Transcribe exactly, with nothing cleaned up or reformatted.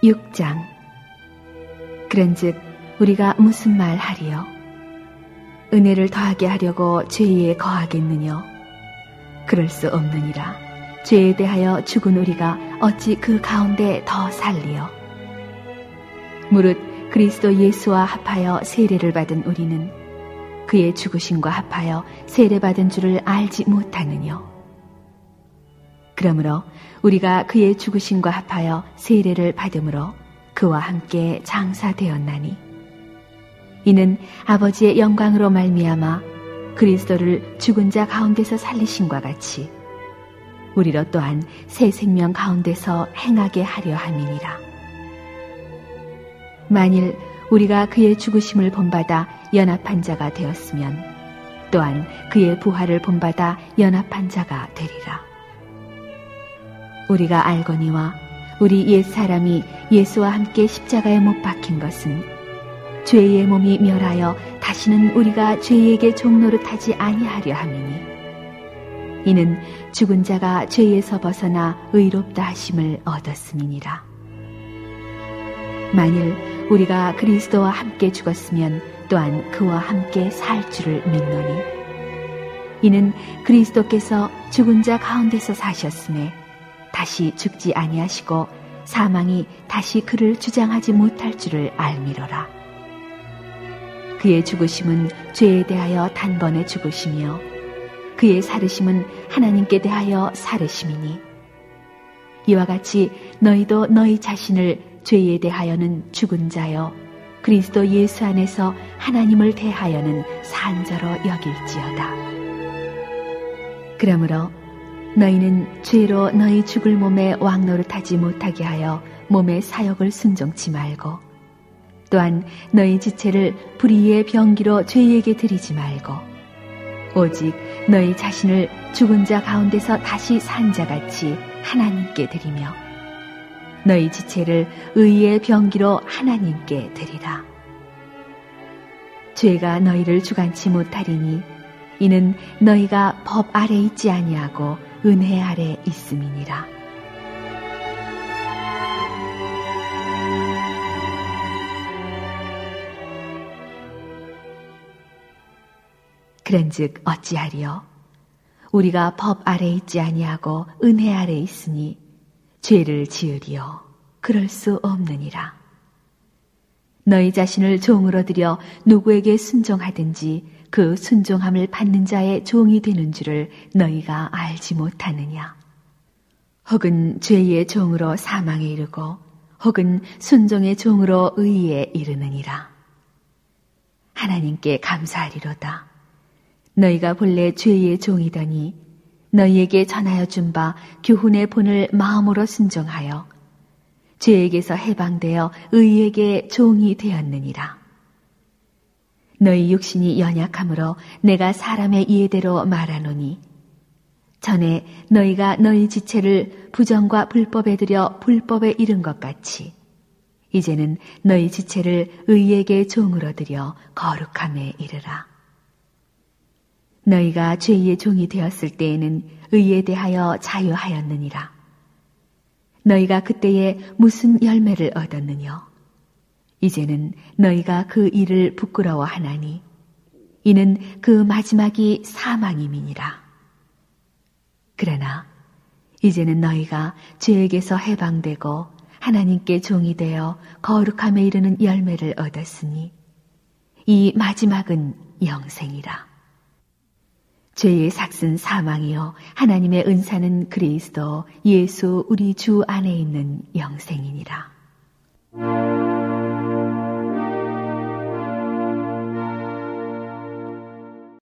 육 장. 그런즉 우리가 무슨 말 하리요? 은혜를 더하게 하려고 죄에 거하겠느뇨? 그럴 수 없느니라. 죄에 대하여 죽은 우리가 어찌 그 가운데 더 살리요? 무릇 그리스도 예수와 합하여 세례를 받은 우리는 그의 죽으심과 합하여 세례받은 줄을 알지 못하느뇨? 그러므로 우리가 그의 죽으심과 합하여 세례를 받음으로 그와 함께 장사되었나니 이는 아버지의 영광으로 말미암아 그리스도를 죽은 자 가운데서 살리심과 같이 우리로 또한 새 생명 가운데서 행하게 하려 함이니라. 만일 우리가 그의 죽으심을 본받아 연합한 자가 되었으면 또한 그의 부활을 본받아 연합한 자가 되리라. 우리가 알거니와 우리 옛사람이 예수와 함께 십자가에 못 박힌 것은 죄의 몸이 멸하여 다시는 우리가 죄에게 종노릇하지 아니하려 함이니 이는 죽은 자가 죄에서 벗어나 의롭다 하심을 얻었음이니라. 만일 우리가 그리스도와 함께 죽었으면 또한 그와 함께 살 줄을 믿노니 이는 그리스도께서 죽은 자 가운데서 사셨음에 다시 죽지 아니하시고 사망이 다시 그를 주장하지 못할 줄을 알미로라. 그의 죽으심은 죄에 대하여 단번에 죽으시며 그의 살으심은 하나님께 대하여 살으심이니 이와 같이 너희도 너희 자신을 죄에 대하여는 죽은 자여 그리스도 예수 안에서 하나님을 대하여는 산 자로 여길지어다. 그러므로 너희는 죄로 너희 죽을 몸에 왕노릇하지 못하게 하여 몸의 사욕을 순종치 말고 또한 너희 지체를 불의의 병기로 죄에게 드리지 말고 오직 너희 자신을 죽은 자 가운데서 다시 산 자같이 하나님께 드리며 너희 지체를 의의 병기로 하나님께 드리라. 죄가 너희를 주관치 못하리니 이는 너희가 법 아래 있지 아니하고 은혜 아래 있음이니라. 그런즉 어찌하리요? 우리가 법 아래 있지 아니하고 은혜 아래 있으니 죄를 지으리요? 그럴 수 없느니라. 너희 자신을 종으로 들여 누구에게 순종하든지 그 순종함을 받는 자의 종이 되는 줄을 너희가 알지 못하느냐? 혹은 죄의 종으로 사망에 이르고 혹은 순종의 종으로 의에 이르느니라. 하나님께 감사하리로다. 너희가 본래 죄의 종이더니 너희에게 전하여 준 바 교훈의 본을 마음으로 순종하여 죄에게서 해방되어 의에게 종이 되었느니라. 너희 육신이 연약함으로 내가 사람의 이해대로 말하노니 전에 너희가 너희 지체를 부정과 불법에 들여 불법에 이른 것 같이 이제는 너희 지체를 의에게 종으로 들여 거룩함에 이르라. 너희가 죄의 종이 되었을 때에는 의에 대하여 자유하였느니라. 너희가 그때에 무슨 열매를 얻었느뇨? 이제는 너희가 그 일을 부끄러워하나니 이는 그 마지막이 사망임이니라. 그러나 이제는 너희가 죄에게서 해방되고 하나님께 종이 되어 거룩함에 이르는 열매를 얻었으니 이 마지막은 영생이라. 죄의 삭은 사망이요 하나님의 은사는 그리스도 예수 우리 주 안에 있는 영생이니라.